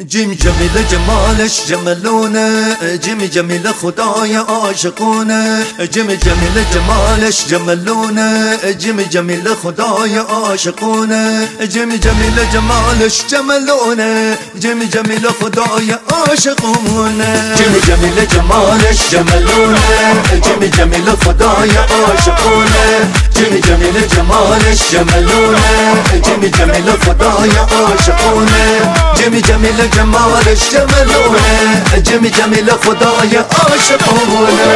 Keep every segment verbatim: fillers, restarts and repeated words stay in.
جيم جميل جمالش جملونه، جيم جميل خداي عاشقونه، جيم جميل جمالش جملونه، جيم جميل خداي عاشقونه، جيم جميل جمالش جملونه، جيم جميل خداي عاشقونه، جيم جميل جمالش جملونه، جيم جميل خداي عاشقونه، جيم جميل جمالش جملونه، جيم جميل خداي عاشقونه، جيم جميل جمالش جملونه، جيم جميل خداي عاشقونه.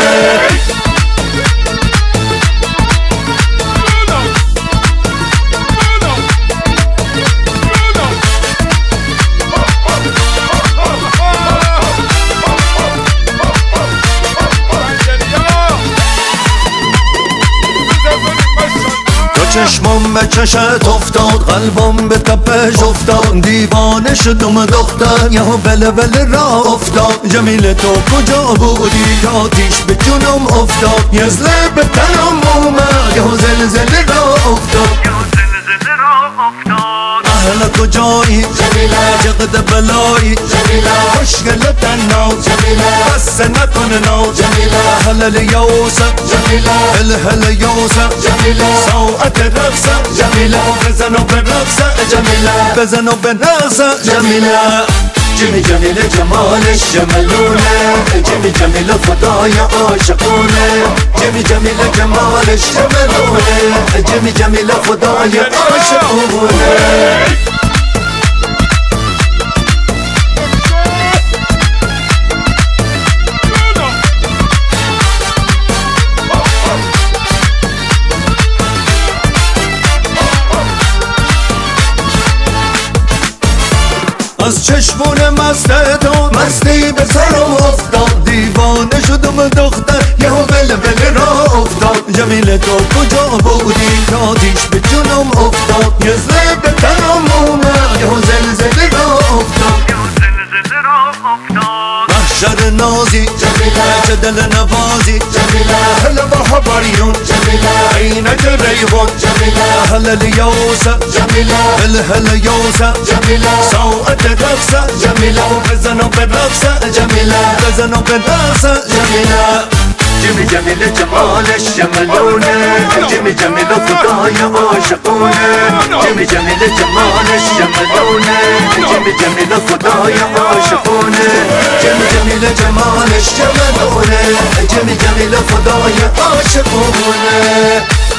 چشمم به چشت افتاد، قلبم به تپش افتاد، دیوانه شدم دختر، یه بله بله را افتاد. جمیل تو کجا بودی؟ آتیش به جونم افتاد، یه زله به تنم اومد، یه زلزله را افتاد. اهل کجایی؟ جمیله چقدر بلایی؟ جمیله خوشگل تنها، جمیله بس نکن ناو، جمیله اهل لیوسه، جمیله هل هل یوسه، جمیله ساعت رقصه، جمیله بزن و برقصه، جمیله بزن و برقصه، جمیله. جیمی جمیل جمالش جملونه، جیمی جمیل خدای عاشقونه، جیمی جمیل جمالش جملونه، جیمی جمیل خدای عاشقونه. از چشمون مست تو مستی به سرم افتاد، دیوانه شدم دختر، یه بله بله را افتاد. جمیل تو کجا بودی؟ آتیش به جونم افتاد، یه زله به تنم اومد، یه زلزله را افتاد. محشر نازی، جمیله چه دل نوازی، جمیله هل با حباریون، جمیله عینک ریحون، جمیله هل لیوسه، جمیله هل هل یوسه، جمیله ساعت رقصه، جمیله بزن و برقصه، جمیله بزن و برقصه، جمیله. جیمی جمیل جمالش جملونه، جیمی جمیل خدای عاشقونه، جیمی جمیل جمالش جملونه، جیمی جمیل خدای عاشقونه، جیمی جمیل جمالش جملونه، جیمی جمیل خدای عاشقونه.